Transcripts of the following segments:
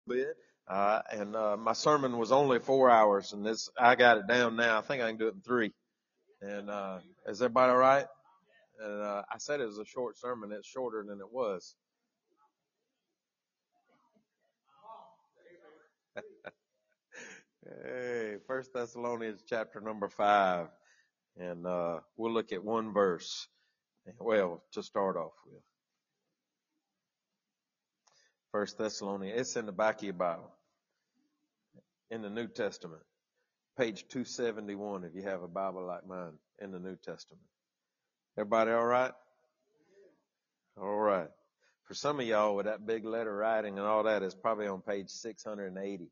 bit. And my sermon was only 4 hours, and I got it down now. I think I can do it in 3. And is everybody all right? And I said it was a short sermon. It's shorter than it was. Hey, 1 Thessalonians chapter number 5, and we'll look at one verse. Well, to start off with, 1 Thessalonians. It's in the back of your Bible, in the New Testament, page 271. If you have a Bible like mine, in the New Testament. Everybody all right? All right. For some of y'all with that big letter writing and all that, it's probably on page 680.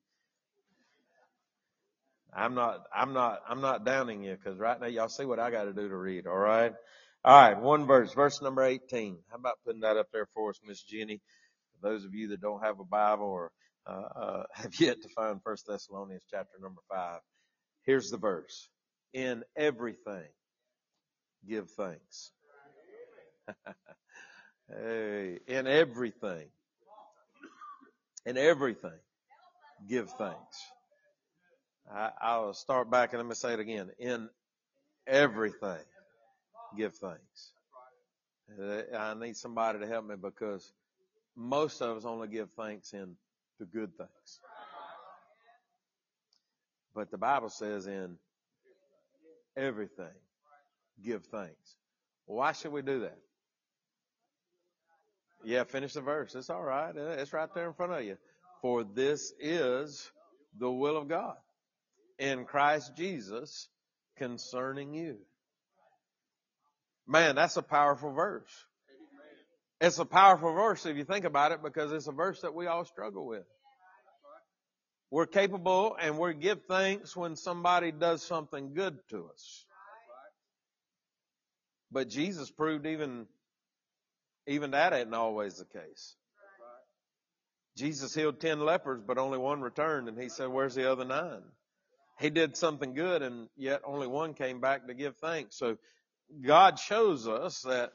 I'm not downing you, because right now y'all see what I got to do to read. All right. All right. One verse number 18. How about putting that up there for us, Miss Jenny? For those of you that don't have a Bible or have yet to find 1 Thessalonians chapter number 5. Here's the verse. In everything, give thanks. Hey, in everything, give thanks. I'll start back and let me say it again. In everything, give thanks. I need somebody to help me, because most of us only give thanks in the good things. But the Bible says in everything, give thanks. Why should we do that? Yeah, finish the verse. It's all right. It's right there in front of you. For this is the will of God in Christ Jesus concerning you. Man, that's a powerful verse. It's a powerful verse if you think about it, because it's a verse that we all struggle with. We're capable and we give thanks when somebody does something good to us. But Jesus proved even that ain't always the case. Jesus healed 10 lepers, but only one returned, and he said, where's the other 9? He did something good, and yet only one came back to give thanks. So God shows us that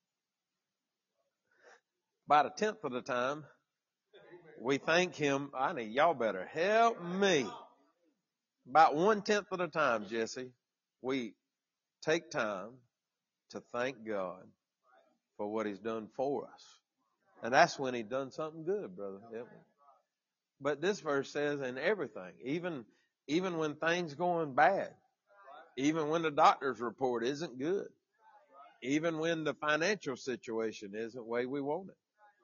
about 1/10 of the time, we thank Him. I need y'all better help me. About 1/10 of the time, Jesse, we take time to thank God for what He's done for us. And that's when He's done something good, brother. Yep. But this verse says in everything, even when things going bad, even when the doctor's report isn't good, even when the financial situation isn't the way we want it,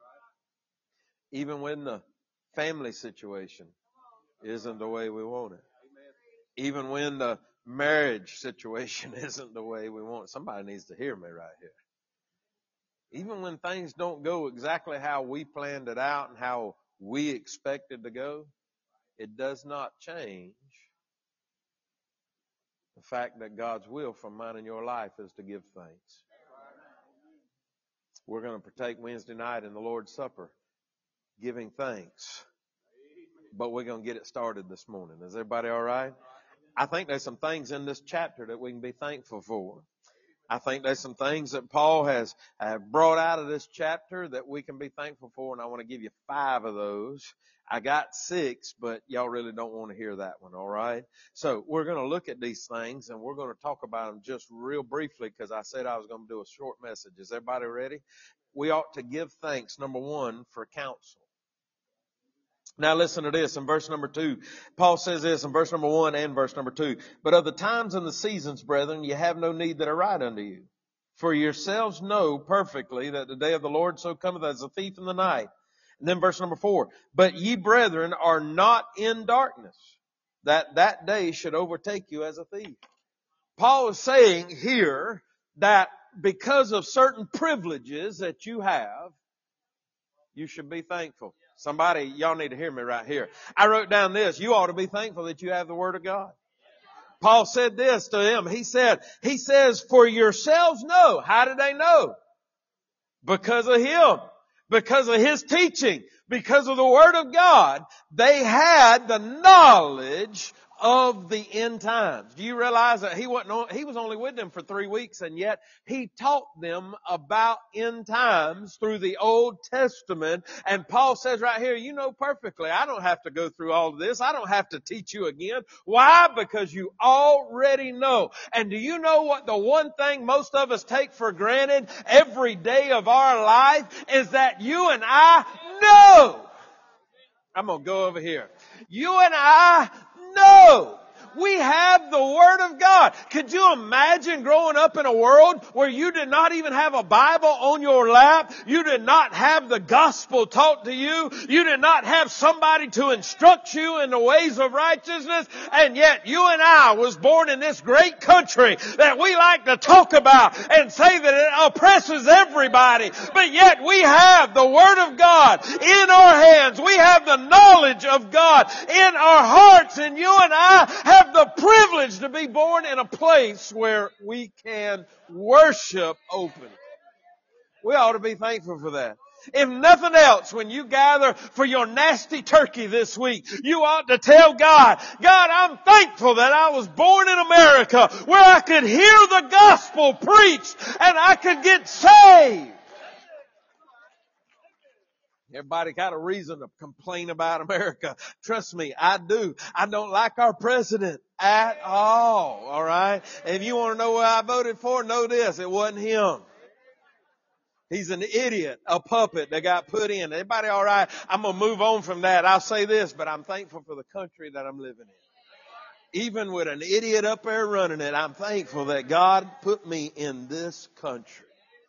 even when the family situation isn't the way we want it, even when the marriage situation isn't the way we want it. Somebody needs to hear me right here. Even when things don't go exactly how we planned it out and how we expected to go, it does not change the fact that God's will for mine and your life is to give thanks. We're going to partake Wednesday night in the Lord's Supper, giving thanks. But we're going to get it started this morning. Is everybody all right? I think there's some things in this chapter that we can be thankful for. I think there's some things that Paul has brought out of this chapter that we can be thankful for, and I want to give you 5 of those. I got 6, but y'all really don't want to hear that one, all right? So we're going to look at these things, and we're going to talk about them just real briefly, because I said I was going to do a short message. Is everybody ready? We ought to give thanks, number 1, for counsel. Now listen to this in verse number 2. Paul says this in verse number 1 and verse number 2. But of the times and the seasons, brethren, you have no need that I write unto you. For yourselves know perfectly that the day of the Lord so cometh as a thief in the night. And then verse number 4. But ye, brethren, are not in darkness, that day should overtake you as a thief. Paul is saying here that because of certain privileges that you have, you should be thankful. Somebody, y'all need to hear me right here. I wrote down this. You ought to be thankful that you have the Word of God. Paul said this to them. He says, for yourselves know. How did they know? Because of Him. Because of His teaching. Because of the Word of God. They had the knowledge of the end times. Do you realize that he was only with them for 3 weeks, and yet he taught them about end times through the Old Testament. And Paul says right here, you know perfectly, I don't have to go through all of this. I don't have to teach you again. Why? Because you already know. And do you know what the one thing most of us take for granted every day of our life is that you and I know. I'm going to go over here. You and I know. We have the Word of God. Could you imagine growing up in a world where you did not even have a Bible on your lap? You did not have the gospel taught to you. You did not have somebody to instruct you in the ways of righteousness. And yet you and I was born in this great country that we like to talk about and say that it oppresses everybody. But yet we have the Word of God in our hands. We have the knowledge of God in our hearts. And you and I have the privilege to be born in a place where we can worship openly. We ought to be thankful for that. If nothing else, when you gather for your nasty turkey this week, you ought to tell God, God, I'm thankful that I was born in America where I could hear the gospel preached and I could get saved. Everybody got a reason to complain about America. Trust me, I do. I don't like our president at all. All right. If you want to know what I voted for, know this. It wasn't him. He's an idiot, a puppet that got put in. Everybody all right? I'm going to move on from that. I'll say this, but I'm thankful for the country that I'm living in. Even with an idiot up there running it, I'm thankful that God put me in this country.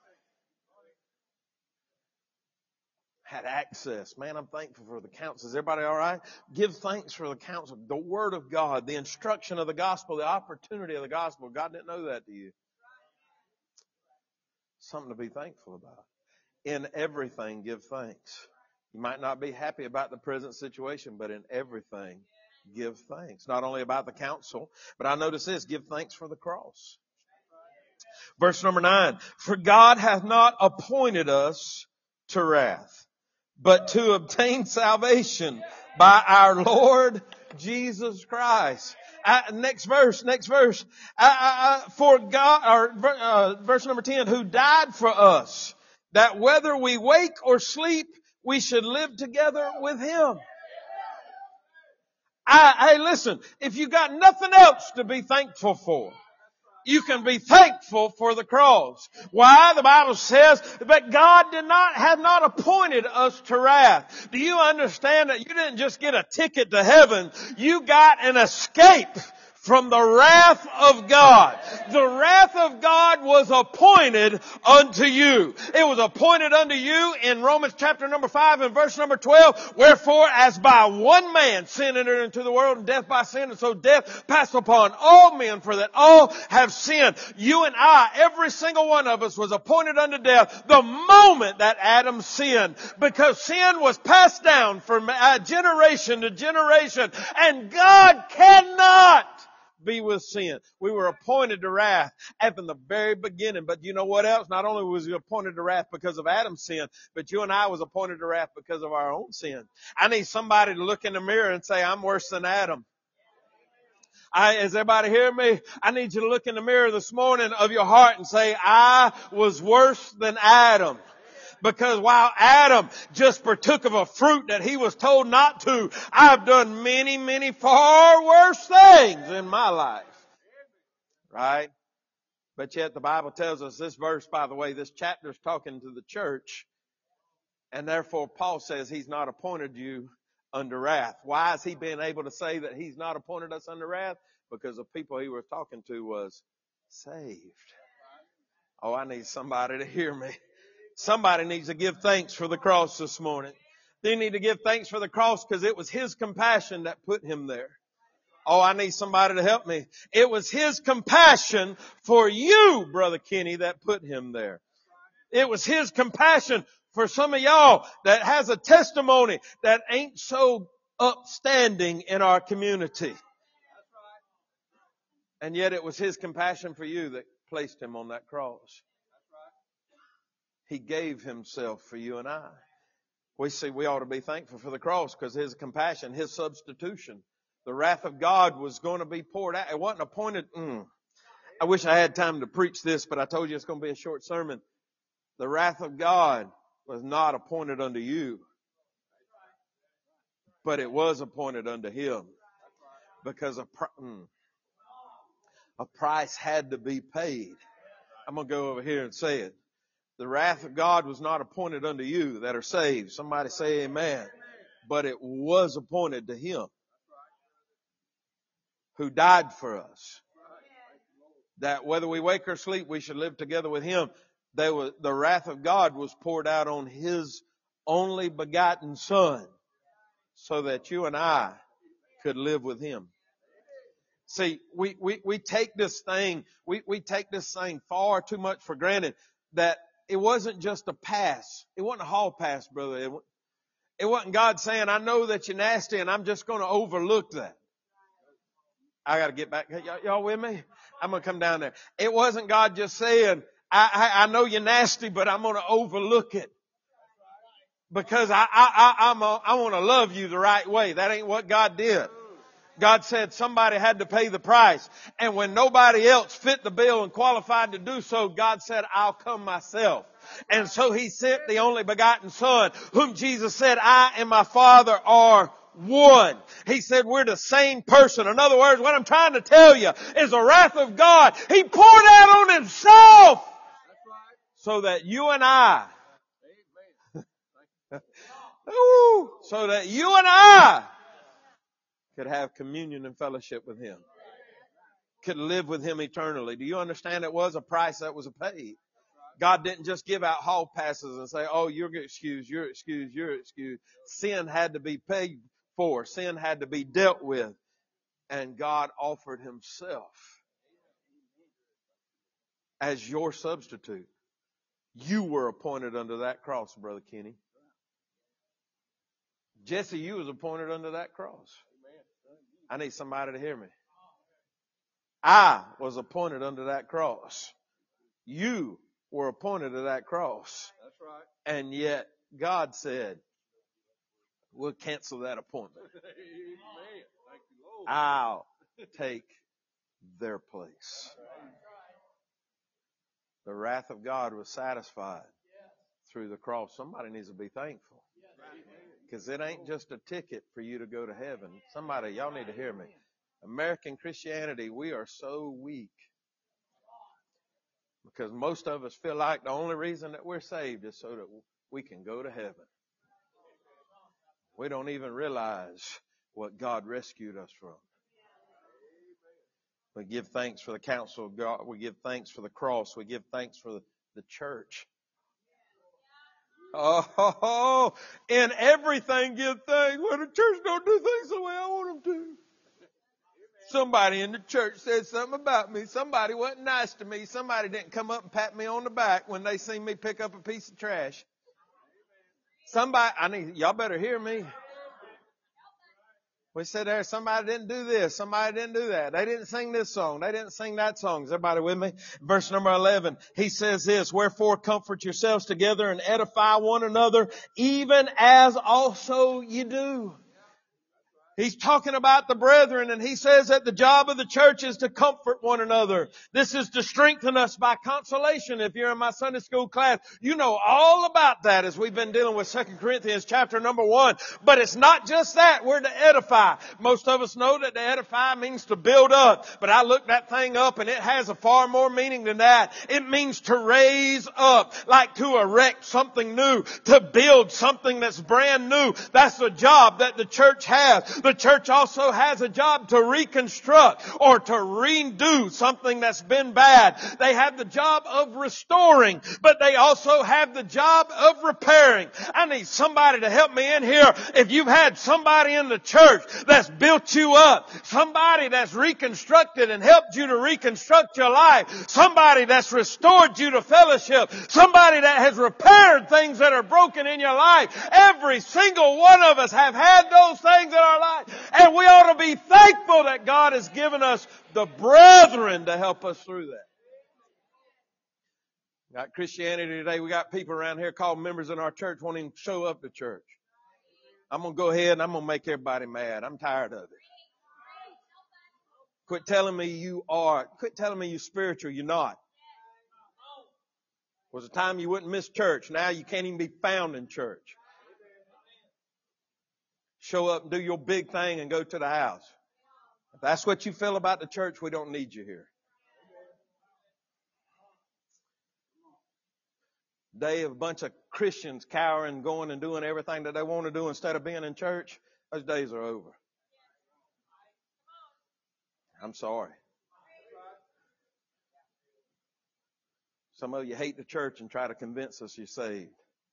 Had access. Man, I'm thankful for the counsel. Is everybody all right? Give thanks for the counsel, the Word of God, the instruction of the gospel, the opportunity of the gospel. God didn't know that to you. Something to be thankful about. In everything, give thanks. You might not be happy about the present situation, but in everything, give thanks. Not only about the counsel, but I notice this, give thanks for the cross. Verse number 9, for God hath not appointed us to wrath, but to obtain salvation by our Lord Jesus Christ. Next verse. For God, verse number 10, who died for us, that whether we wake or sleep, we should live together with Him. Hey, listen, if you got nothing else to be thankful for, you can be thankful for the cross. Why? The Bible says that God have not appointed us to wrath. Do you understand that you didn't just get a ticket to heaven? You got an escape from the wrath of God. The wrath of God was appointed unto you. It was appointed unto you in Romans chapter number 5 and verse number 12. Wherefore, as by one man sin entered into the world, and death by sin, and so death passed upon all men, for that all have sinned. You and I, every single one of us, was appointed unto death the moment that Adam sinned, because sin was passed down from generation to generation, and God cannot be with sin. We were appointed to wrath from the very beginning. But you know what else? Not only was we appointed to wrath because of Adam's sin, but you and I was appointed to wrath because of our own sin. I need somebody to look in the mirror and say, I'm worse than Adam. Is everybody hearing me? I need you to look in the mirror this morning of your heart and say, I was worse than Adam. Because while Adam just partook of a fruit that he was told not to, I've done many, many far worse things in my life. Right? But yet the Bible tells us this verse, by the way, this chapter is talking to the church. And therefore Paul says He's not appointed you under wrath. Why is he being able to say that He's not appointed us under wrath? Because the people he was talking to was saved. Oh, I need somebody to hear me. Somebody needs to give thanks for the cross this morning. They need to give thanks for the cross because it was His compassion that put Him there. Oh, I need somebody to help me. It was His compassion for you, Brother Kenny, that put Him there. It was His compassion for some of y'all that has a testimony that ain't so upstanding in our community. And yet it was His compassion for you that placed Him on that cross. He gave Himself for you and I. We ought to be thankful for the cross because His compassion, His substitution. The wrath of God was going to be poured out. It wasn't appointed. I wish I had time to preach this, but I told you it's going to be a short sermon. The wrath of God was not appointed unto you, but it was appointed unto him, because a price had to be paid. I'm going to go over here and say it. The wrath of God was not appointed unto you that are saved. Somebody say amen. But it was appointed to him who died for us, that whether we wake or sleep, we should live together with him. The wrath of God was poured out on his only begotten Son, so that you and I could live with him. See, we take this thing, we take this thing far too much for granted, that it wasn't just a pass. It wasn't a hall pass, brother. It wasn't God saying, I know that you're nasty and I'm just going to overlook that. I got to get back. Y'all with me? I'm going to come down there. It wasn't God just saying, I know you're nasty, but I'm going to overlook it, because I want to love you the right way. That ain't what God did. God said somebody had to pay the price. And when nobody else fit the bill and qualified to do so, God said, I'll come myself. And so he sent the only begotten Son, whom Jesus said, I and my Father are one. He said we're the same person. In other words, what I'm trying to tell you is the wrath of God he poured out on himself so that you and I, so that you and I could have communion and fellowship with him, could live with him eternally. Do you understand? It was a price that was paid. God didn't just give out hall passes and say, oh, you're excused, you're excused, you're excused. Sin had to be paid for. Sin had to be dealt with. And God offered himself as your substitute. You were appointed under that cross, Brother Kenny. Jesse, you was appointed under that cross. I need somebody to hear me. I was appointed under that cross. You were appointed to that cross. That's right. And yet God said, we'll cancel that appointment. I'll take their place. The wrath of God was satisfied through the cross. Somebody needs to be thankful, because it ain't just a ticket for you to go to heaven. Somebody, y'all need to hear me. American Christianity, we are so weak, because most of us feel like the only reason that we're saved is so that we can go to heaven. We don't even realize what God rescued us from. We give thanks for the counsel of God. We give thanks for the cross. We give thanks for the church. Oh, in everything give thanks. Well, the church don't do things the way I want them to. Somebody in the church said something about me. Somebody wasn't nice to me. Somebody didn't come up and pat me on the back when they seen me pick up a piece of trash. Y'all better hear me. We said there, somebody didn't do this, somebody didn't do that. They didn't sing this song, they didn't sing that song. Is everybody with me? Verse number 11, he says this, wherefore comfort yourselves together and edify one another, even as also you do. He's talking about the brethren, and he says that the job of the church is to comfort one another. This is to strengthen us by consolation. If you're in my Sunday school class, you know all about that as we've been dealing with 2 Corinthians chapter number 1. But it's not just that. We're to edify. Most of us know that to edify means to build up. But I looked that thing up, and it has a far more meaning than that. It means to raise up, like to erect something new, to build something that's brand new. That's the job that the church has. The church also has a job to reconstruct or to redo something that's been bad. They have the job of restoring, but they also have the job of repairing. I need somebody to help me in here. If you've had somebody in the church that's built you up, somebody that's reconstructed and helped you to reconstruct your life, somebody that's restored you to fellowship, somebody that has repaired things that are broken in your life, every single one of us have had those things in our life. And we ought to be thankful that God has given us the brethren to help us through that. Got Christianity today. We got people around here called members in our church won't even show up to church. I'm going to go ahead and I'm going to make everybody mad. I'm tired of it. Quit telling me you are. Quit telling me you're spiritual. You're not. Was a time you wouldn't miss church. Now you can't even be found in church. Show up and do your big thing and go to the house. If that's what you feel about the church, we don't need you here. Day of a bunch of Christians cowering, going and doing everything that they want to do instead of being in church, those days are over. I'm sorry. Some of you hate the church and try to convince us you're saved.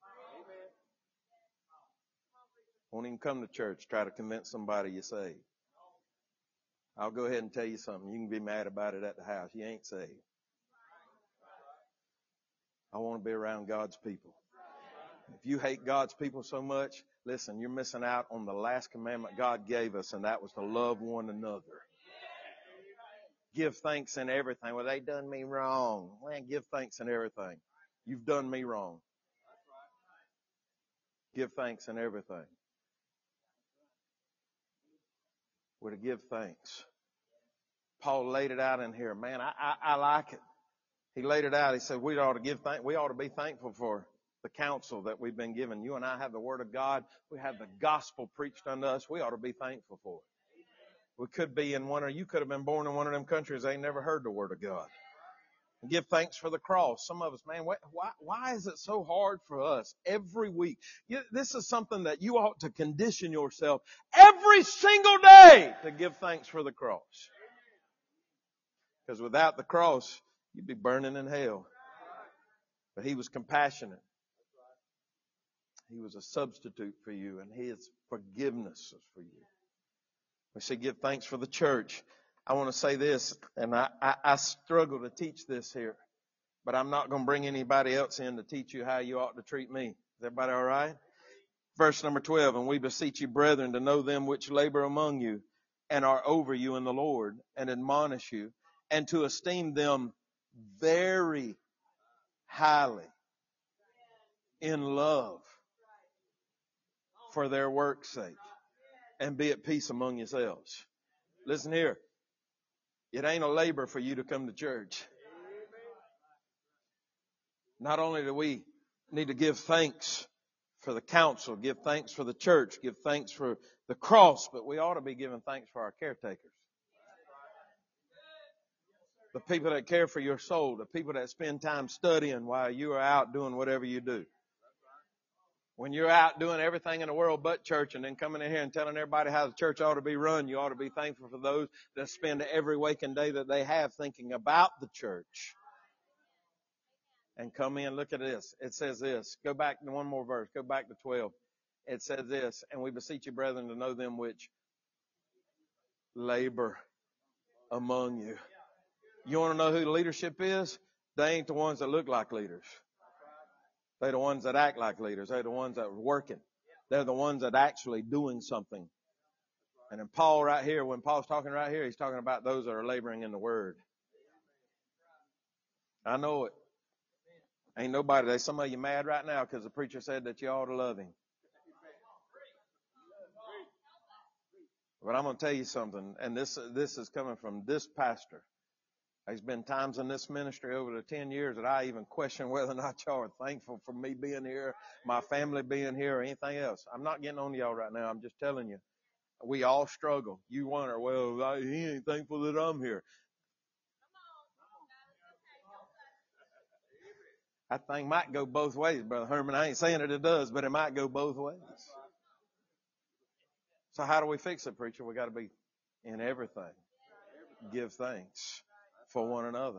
Won't even come to church, try to convince somebody you're saved. I'll go ahead and tell you something. You can be mad about it at the house. You ain't saved. I want to be around God's people. If you hate God's people so much, listen, you're missing out on the last commandment God gave us, and that was to love one another. Give thanks in everything. Well, they done me wrong. Man, give thanks in everything. You've done me wrong. Give thanks in everything. We're to give thanks. Paul laid it out in here. Man, I like it. He laid it out. He said we ought to give thanks. We ought to be thankful for the counsel that we've been given. You and I have the Word of God. We have the gospel preached unto us. We ought to be thankful for it. We could be in you could have been born in one of them countries they never heard the Word of God. And give thanks for the cross. Some of us, man, why is it so hard for us every week? This is something that you ought to condition yourself every single day to give thanks for the cross. Because without the cross, you'd be burning in hell. But He was compassionate. He was a substitute for you, and His forgiveness is for you. We say give thanks for the church. I want to say this, and I struggle to teach this here, but I'm not going to bring anybody else in to teach you how you ought to treat me. Is everybody all right? Verse number 12, and we beseech you, brethren, to know them which labor among you and are over you in the Lord, and admonish you, and to esteem them very highly in love for their work's sake, and be at peace among yourselves. Listen here. It ain't a labor for you to come to church. Not only do we need to give thanks for the council, give thanks for the church, give thanks for the cross, but we ought to be giving thanks for our caretakers. The people that care for your soul, the people that spend time studying while you are out doing whatever you do. When you're out doing everything in the world but church and then coming in here and telling everybody how the church ought to be run, you ought to be thankful for those that spend every waking day that they have thinking about the church. And come in, look at this. It says this. Go back to one more verse. Go back to 12. It says this, and we beseech you, brethren, to know them which labor among you. You want to know who the leadership is? They ain't the ones that look like leaders. They're the ones that act like leaders. They're the ones that are working. They're the ones that are actually doing something. And in Paul right here, when Paul's talking right here, he's talking about those that are laboring in the Word. I know it. Ain't nobody. There's some of you mad right now because the preacher said that you ought to love him. But I'm going to tell you something, and this is coming from this pastor. There's been times in this ministry over the 10 years that I even question whether or not y'all are thankful for me being here, my family being here, or anything else. I'm not getting on to y'all right now. I'm just telling you. We all struggle. You wonder, well, he ain't thankful that I'm here. That thing might go both ways, Brother Herman. I ain't saying that it does, but it might go both ways. So how do we fix it, preacher? We got to be in everything. Give thanks for one another.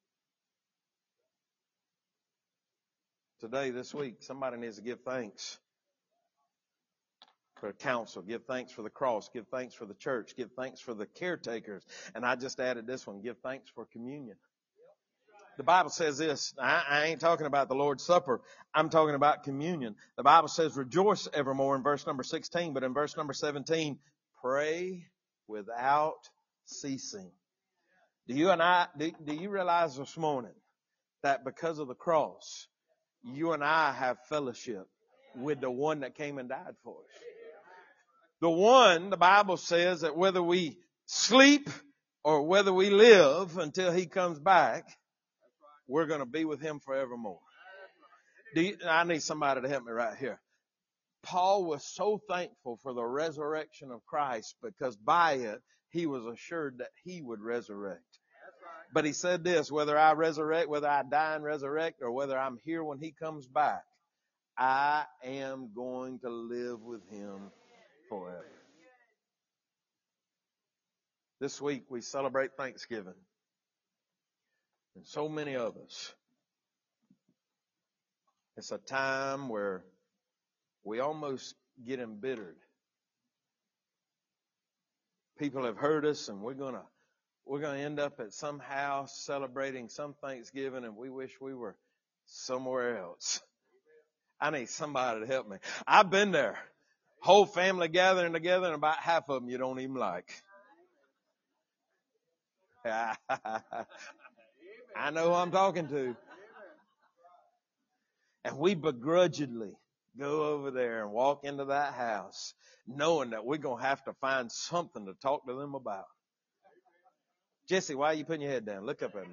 Today, this week, somebody needs to give thanks for the council. Give thanks for the cross. Give thanks for the church. Give thanks for the caretakers. And I just added this one. Give thanks for communion. The Bible says this. I ain't talking about the Lord's Supper. I'm talking about communion. The Bible says rejoice evermore in verse number 16. But in verse number 17, pray without ceasing. Do you realize this morning that because of the cross, you and I have fellowship with the one that came and died for us? The one, the Bible says that whether we sleep or whether we live until He comes back, we're going to be with Him forevermore. I need somebody to help me right here. Paul was so thankful for the resurrection of Christ because by it, he was assured that he would resurrect. But he said this, whether I resurrect, whether I die and resurrect, or whether I'm here when He comes back, I am going to live with Him forever. This week we celebrate Thanksgiving. And so many of us, it's a time where we almost get embittered. People have hurt us, and we're gonna end up at some house celebrating some Thanksgiving, and we wish we were somewhere else. I need somebody to help me. I've been there. Whole family gathering together, and about half of them you don't even like. I know who I'm talking to. And we begrudgingly go over there and walk into that house knowing that we're going to have to find something to talk to them about. Jesse, why are you putting your head down? Look up at me,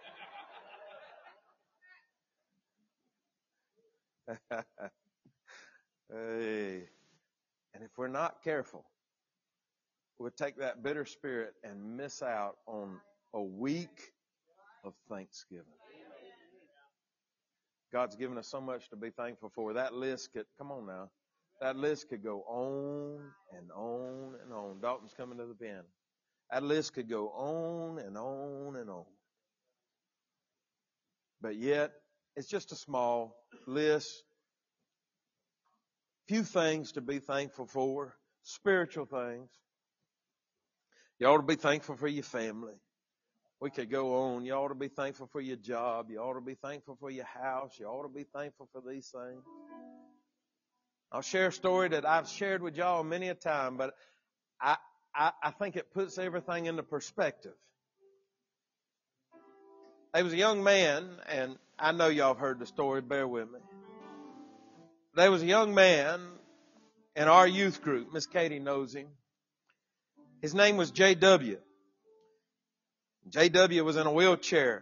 son. Hey. And if we're not careful, we'll take that bitter spirit and miss out on a week of Thanksgiving. God's given us so much to be thankful for. That list could, come on now, that list could go on and on and on. Dalton's coming to the piano. That list could go on and on and on. But yet, it's just a small list. Few things to be thankful for. Spiritual things. You ought to be thankful for your family. We could go on. You ought to be thankful for your job. You ought to be thankful for your house. You ought to be thankful for these things. I'll share a story that I've shared with y'all many a time, but I think it puts everything into perspective. There was a young man, and I know y'all have heard the story, bear with me. There was a young man in our youth group. Miss Katie knows him. His name was J.W. J.W. was in a wheelchair.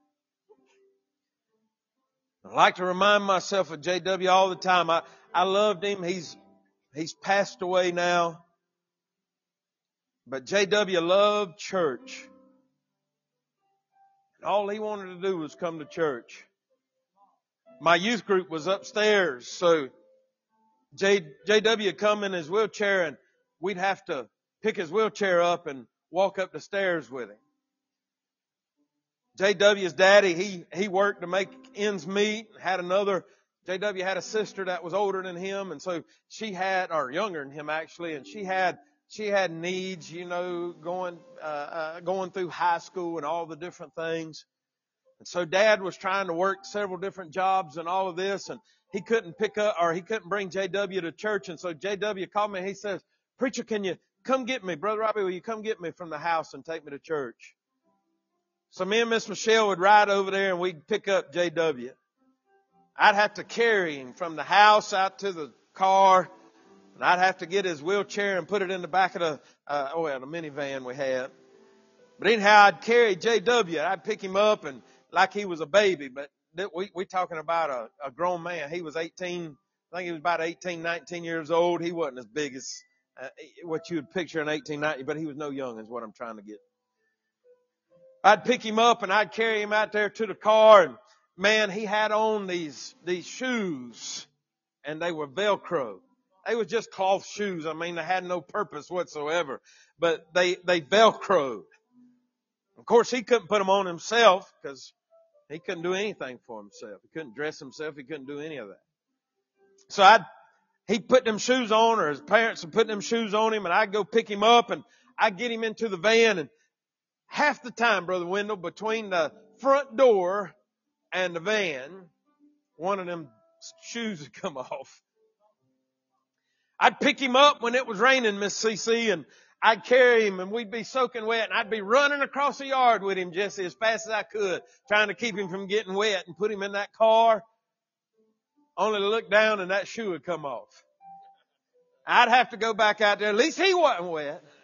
I like to remind myself of J.W. all the time. I loved him. He's passed away now. But J.W. loved church. And all he wanted to do was come to church. My youth group was upstairs, so J.W. would come in his wheelchair, and we'd have to pick his wheelchair up and walk up the stairs with him. J.W.'s daddy, he worked to make ends meet. J.W. had a sister that was older than him, and so she had, or younger than him actually, and she had needs, going through high school and all the different things. And so Dad was trying to work several different jobs and all of this, and he couldn't bring J.W. to church. And so J.W. called me and he says, "Preacher, can you come get me? Brother Robbie, will you come get me from the house and take me to church?" So me and Miss Michelle would ride over there and we'd pick up J.W. I'd have to carry him from the house out to the car, and I'd have to get his wheelchair and put it in the back of the minivan we had. But anyhow, I'd carry J.W. I'd pick him up and like he was a baby, but we talking about a grown man. He was 18, I think he was about 18, 19 years old. He wasn't as big as what you would picture in 18, 19, but he was no young is what I'm trying to get. I'd pick him up and I'd carry him out there to the car, and man, he had on these shoes, and they were Velcro. They were just cloth shoes. I mean, they had no purpose whatsoever, but they Velcroed. Of course, he couldn't put them on himself because he couldn't do anything for himself. He couldn't dress himself. He couldn't do any of that. So he'd put them shoes on, or his parents would put them shoes on him, and I'd go pick him up and I'd get him into the van, and half the time, Brother Wendell, between the front door and the van, one of them shoes would come off. I'd pick him up when it was raining, Miss CC, and I'd carry him, and we'd be soaking wet, and I'd be running across the yard with him, Jesse, as fast as I could, trying to keep him from getting wet and put him in that car, only to look down and that shoe would come off. I'd have to go back out there. At least he wasn't wet.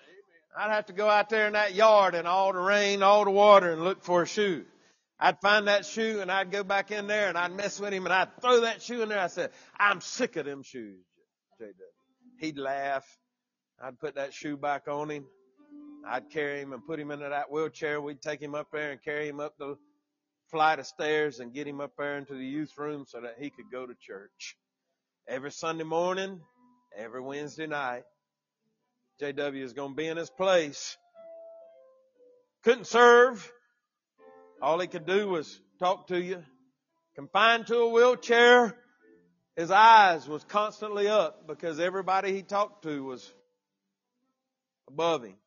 I'd have to go out there in that yard in all the rain, all the water and look for a shoe. I'd find that shoe and I'd go back in there and I'd mess with him and I'd throw that shoe in there. I said, I'm sick of them shoes, J.W. He'd laugh. I'd put that shoe back on him. I'd carry him and put him into that wheelchair. We'd take him up there and carry him up the flight of stairs and get him up there into the youth room so that he could go to church. Every Sunday morning, every Wednesday night, J.W. is going to be in his place. Couldn't serve. All he could do was talk to you. Confined to a wheelchair, his eyes was constantly up because everybody he talked to was above him.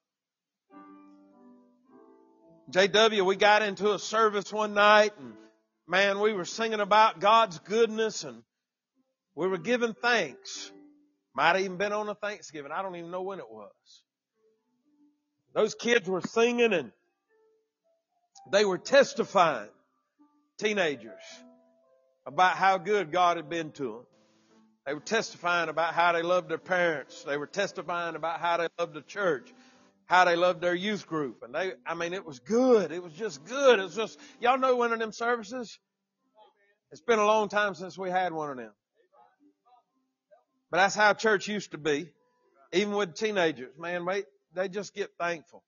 J.W., we got into a service one night and man, we were singing about God's goodness and we were giving thanks. Might have even been on a Thanksgiving. I don't even know when it was. Those kids were singing and they were testifying, teenagers, about how good God had been to them. They were testifying about how they loved their parents. They were testifying about how they loved the church, how they loved their youth group. And it was good. It was just good. It was just, y'all know one of them services? It's been a long time since we had one of them. But that's how church used to be. Even with teenagers, man, they just get thankful.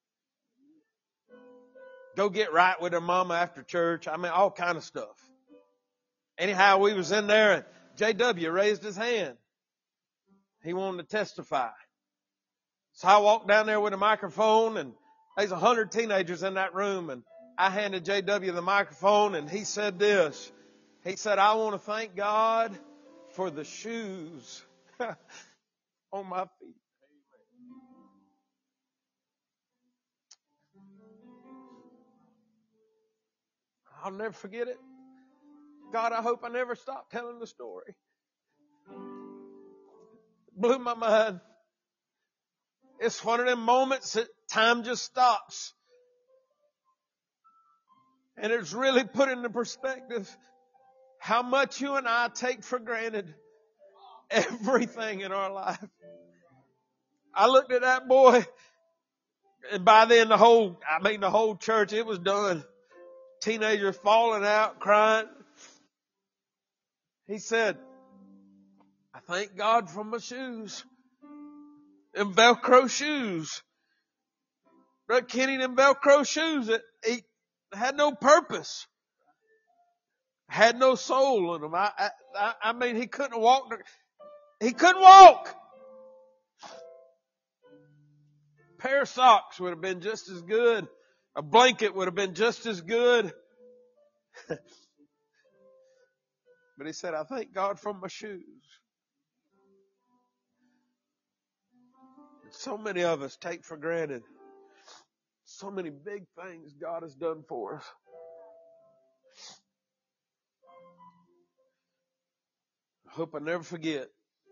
Go get right with their mama after church. All kind of stuff. Anyhow, we was in there and J.W. raised his hand. He wanted to testify. So I walked down there with a microphone and there's 100 teenagers in that room and I handed J.W. the microphone and he said this. He said, I want to thank God for the shoes on my feet. I'll never forget it. God, I hope I never stop telling the story. Blew my mind. It's one of them moments that time just stops. And it's really put into perspective how much you and I take for granted everything in our life. I looked at that boy and by then the whole church, it was done. Teenagers falling out, crying. He said, I thank God for my shoes. Them Velcro shoes. Brother Kenny, them Velcro shoes that had no purpose. Had no soul in them. He couldn't walk. He couldn't walk. A pair of socks would have been just as good. A blanket would have been just as good. But he said, I thank God for my shoes. And so many of us take for granted so many big things God has done for us. I hope I never forget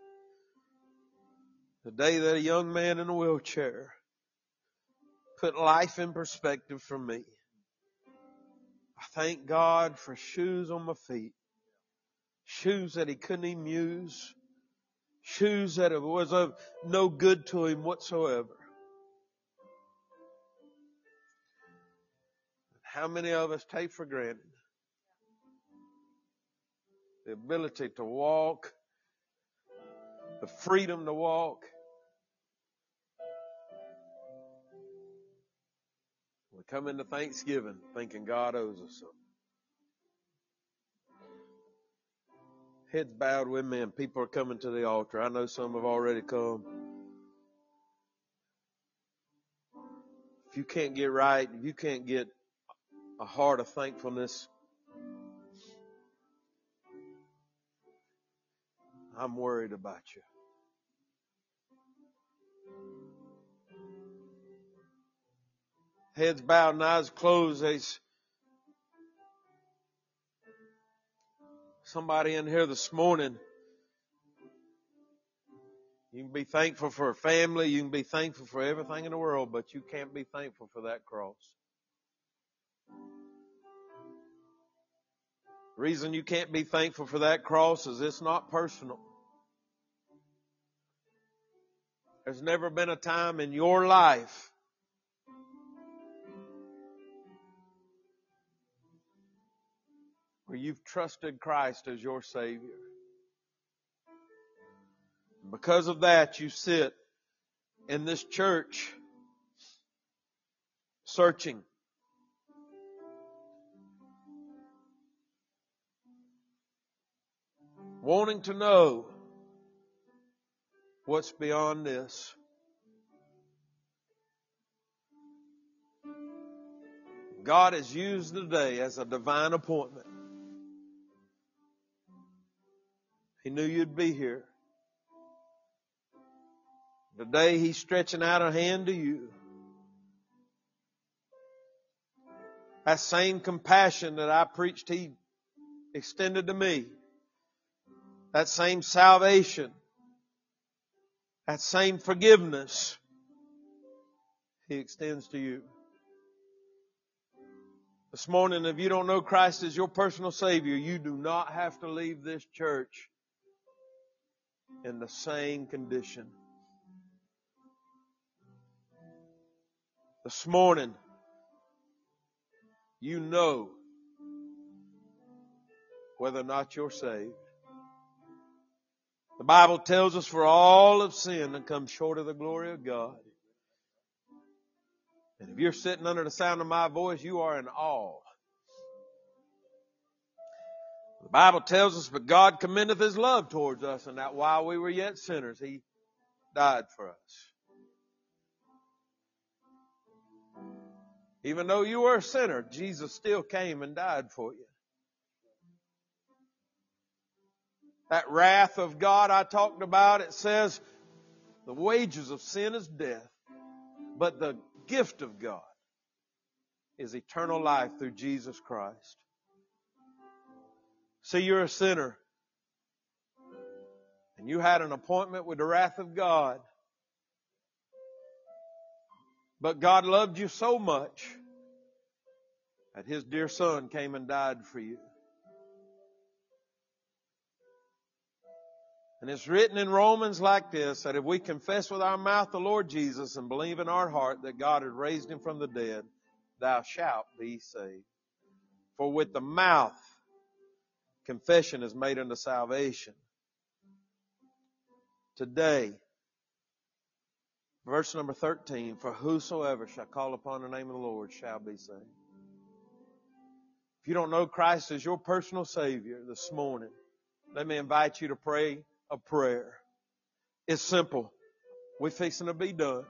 the day that a young man in a wheelchair put life in perspective for me. I thank God for shoes on my feet. Shoes that he couldn't even use. Shoes that was of no good to him whatsoever. How many of us take for granted the ability to walk, the freedom to walk? We come into Thanksgiving thinking God owes us something. Heads bowed with me and people are coming to the altar. I know some have already come. If you can't get right, if you can't get a heart of thankfulness, I'm worried about you. Heads bowed and eyes closed. There's somebody in here this morning. You can be thankful for a family. You can be thankful for everything in the world, but you can't be thankful for that cross. The reason you can't be thankful for that cross is it's not personal. There's never been a time in your life where you've trusted Christ as your Savior. Because of that, you sit in this church searching. Wanting to know what's beyond this. God has used the day as a divine appointment. He knew you'd be here. Today He's stretching out a hand to you. That same compassion that I preached, He extended to me. That same salvation. That same forgiveness He extends to you. This morning, if you don't know Christ as your personal Savior, you do not have to leave this church in the same condition. This morning, you know whether or not you're saved. The Bible tells us for all have sinned and come short of the glory of God. And if you're sitting under the sound of my voice, you are in awe. The Bible tells us, but God commendeth His love towards us, and that while we were yet sinners, He died for us. Even though you were a sinner, Jesus still came and died for you. That wrath of God I talked about, it says, the wages of sin is death, but the gift of God is eternal life through Jesus Christ. See, you're a sinner. And you had an appointment with the wrath of God. But God loved you so much that His dear Son came and died for you. And it's written in Romans like this, that if we confess with our mouth the Lord Jesus and believe in our heart that God had raised Him from the dead, thou shalt be saved. For with the mouth confession is made unto salvation. Today, verse number 13, for whosoever shall call upon the name of the Lord shall be saved. If you don't know Christ as your personal Savior this morning, let me invite you to pray a prayer. It's simple. We're fixing to be done.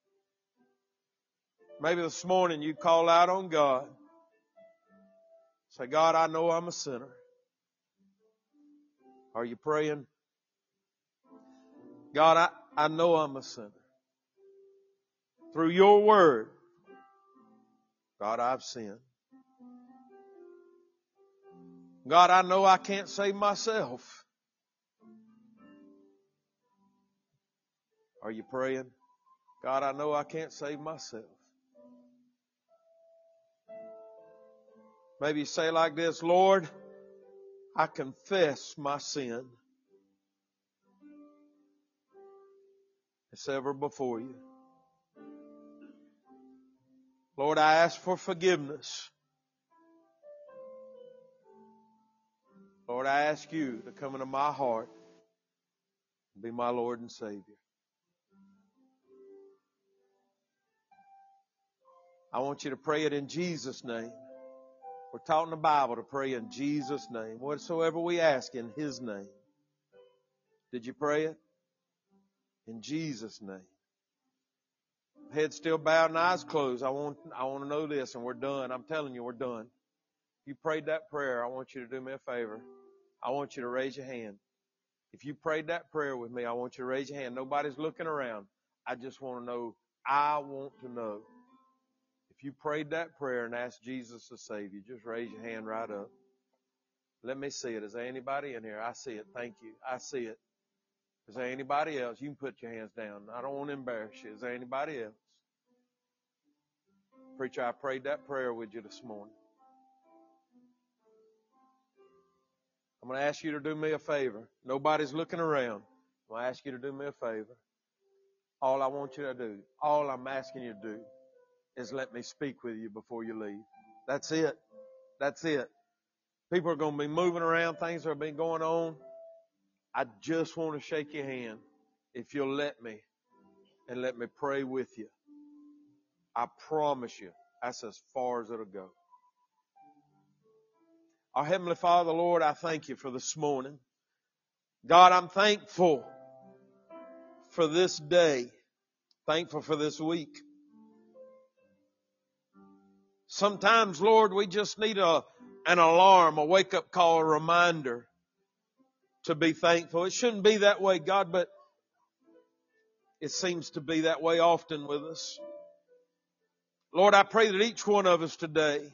Maybe this morning you call out on God. Say, God, I know I'm a sinner. Are you praying? God, I know I'm a sinner. Through your word, God, I've sinned. God, I know I can't save myself. Are you praying? God, I know I can't save myself. Maybe you say like this, Lord, I confess my sin. It's ever before you. Lord, I ask for forgiveness. Lord, I ask you to come into my heart and be my Lord and Savior. I want you to pray it in Jesus' name. We're taught in the Bible to pray in Jesus' name. Whatsoever we ask in His name. Did you pray it? In Jesus' name. Head still bowed and eyes closed. I want to know this, and we're done. I'm telling you, we're done. If you prayed that prayer, I want you to do me a favor. I want you to raise your hand. If you prayed that prayer with me, I want you to raise your hand. Nobody's looking around. I just want to know. I want to know. If you prayed that prayer and asked Jesus to save you, just raise your hand right up. Let me see it. Is there anybody in here? I see it. Thank you. I see it. Is there anybody else? You can put your hands down. I don't want to embarrass you. Is there anybody else? Preacher, I prayed that prayer with you this morning. I'm going to ask you to do me a favor. Nobody's looking around. I'm going to ask you to do me a favor. All I want you to do, all I'm asking you to do, is let me speak with you before you leave. That's it. That's it. People are going to be moving around. Things are going to be going on. I just want to shake your hand if you'll let me and let me pray with you. I promise you, that's as far as it'll go. Our Heavenly Father, Lord, I thank you for this morning. God, I'm thankful for this day. Thankful for this week. Sometimes, Lord, we just need an alarm, a wake-up call, a reminder to be thankful. It shouldn't be that way, God, but it seems to be that way often with us. Lord, I pray that each one of us today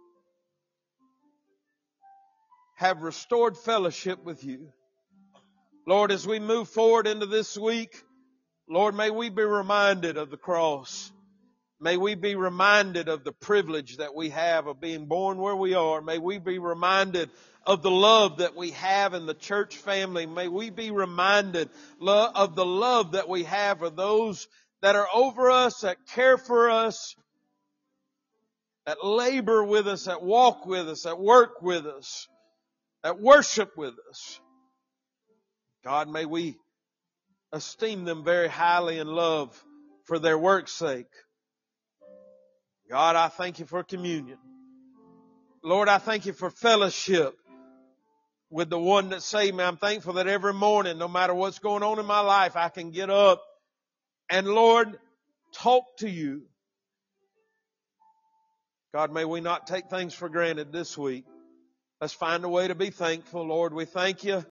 have restored fellowship with you. Lord, as we move forward into this week, Lord, may we be reminded of the cross. May we be reminded of the privilege that we have of being born where we are. May we be reminded of the love that we have in the church family. May we be reminded of the love that we have for those that are over us, that care for us, that labor with us, that walk with us, that work with us, that worship with us. God, may we esteem them very highly and love for their work's sake. God, I thank you for communion. Lord, I thank you for fellowship with the one that saved me. I'm thankful that every morning, no matter what's going on in my life, I can get up and, Lord, talk to you. God, may we not take things for granted this week. Let's find a way to be thankful. Lord, we thank you.